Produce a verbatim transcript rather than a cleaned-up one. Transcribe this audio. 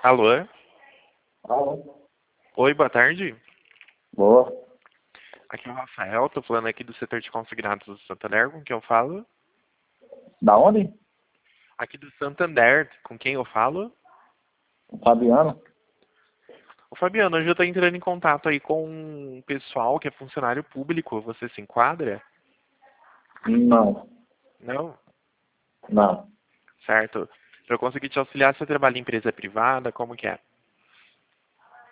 Alô? Alô? Oi, boa tarde. Boa. Aqui é o Rafael, tô falando aqui do setor de consignados do Santander, com quem eu falo? Da onde? Aqui do Santander, com quem eu falo? Fabiano? Ô Fabiano, hoje eu tô entrando em contato aí com um pessoal que é funcionário público, você se enquadra? Não. Não? Não. Certo. Pra eu conseguir te auxiliar, você trabalha em empresa privada, como que é?